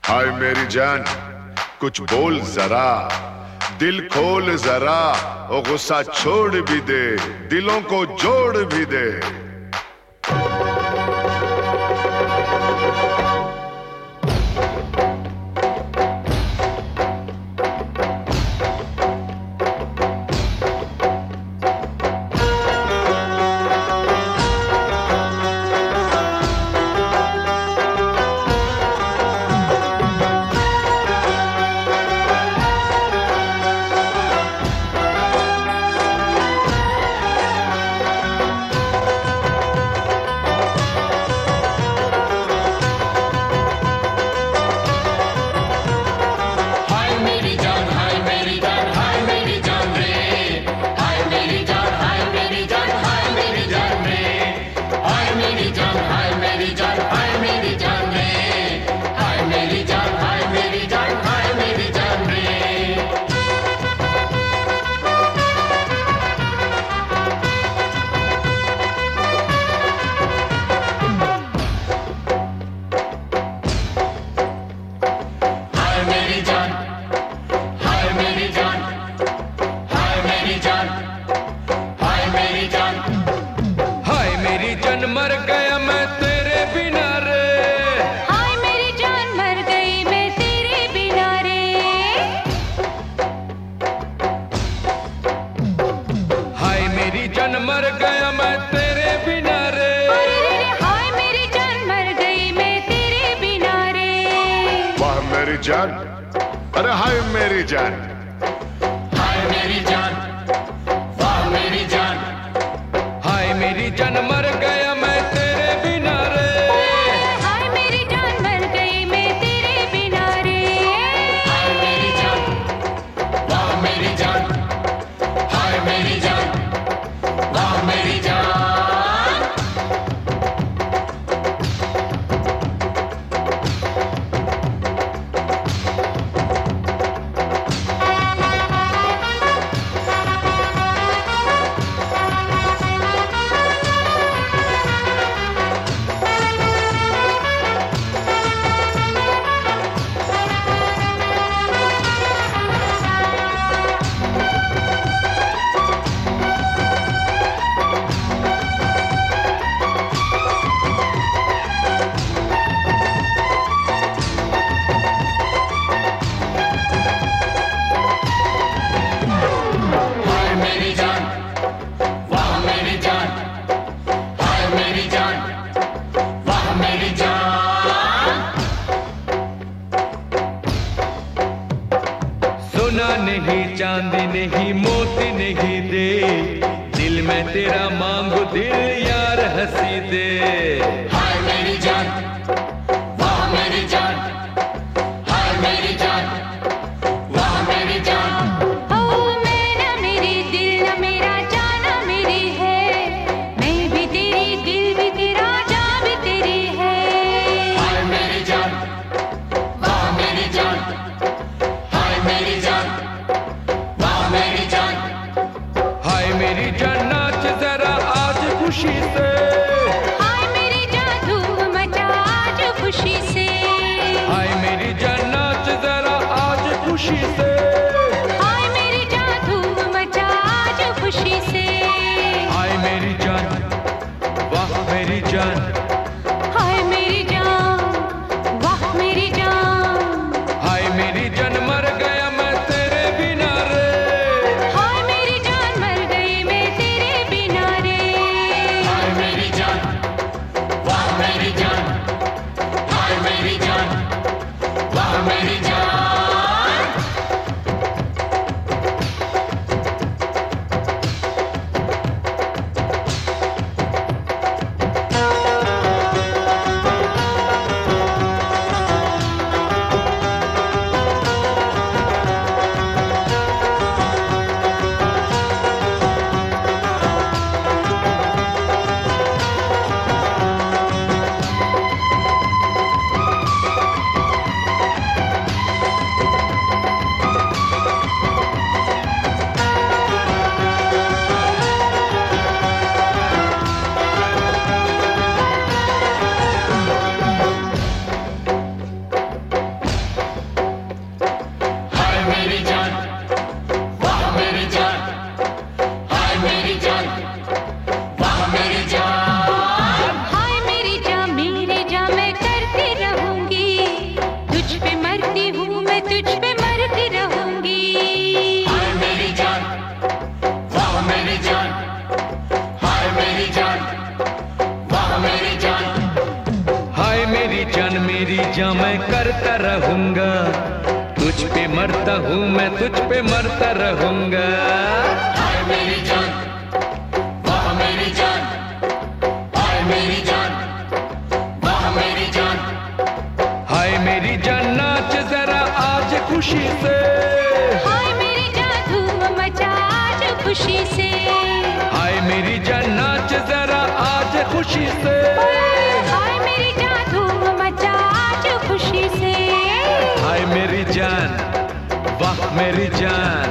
हाय मेरी जान कुछ बोल जरा, दिल खोल जरा, ओ गुस्सा छोड़ भी दे, दिलों को जोड़ भी दे। मर गया मैं तेरे बिना रे, हाय मेरी जान मर गई मैं तेरे बिना रे। हाय मेरी जान मर गया मैं तेरे बिना रे, हाय मेरी जान मर गई मैं तेरे बिना रे। वाह मेरी जान, अरे हाय मेरी जान, हाय मेरी जान, वाह मेरी जान, हाय मेरी जान मर गया मैं तेरे बिना रे, हाय मेरी जान मर गई मैं तेरे बिना रे। हाय मेरी जान, वाह मेरी जान, हाय मेरी जान, वाह मेरी जान। सोना नहीं चांदी नहीं मोती नहीं दे, दिल में तेरा मांगू दिल यार हंसी दे। हाय मेरी जान, वाह मेरी जान, हाय मेरी जान, वाह मेरी जान। ओ मैं ना मेरी दिल ना मेरा जाना मेरी है, मैं भी तेरी दिल भी तेरा जान भी तेरी है। हाय मेरी जान, वाह मेरी जान, हाय मेरी जान, वाह मेरी जान। हाय मेरी जान नाच जरा आज खुशी से, हाय मेरी जान धूम मचा आज मेरी जान मैं करता रहूंगा, तुझ पे मरता हूँ मैं, तुझ पे मरता रहूंगा। हाय मेरी जान, वाह मेरी जान, हाय मेरी जान, वाह मेरी जान। हाय मेरी जान नाच जरा आज खुशी से, हाय मेरी जान धूम मचा आज खुशी से। हाय मेरी जान नाच जरा आज खुशी से। हाय मेरी जान धूम मचा आज खुशी से। हाय मेरी जान, वाह मेरी जान।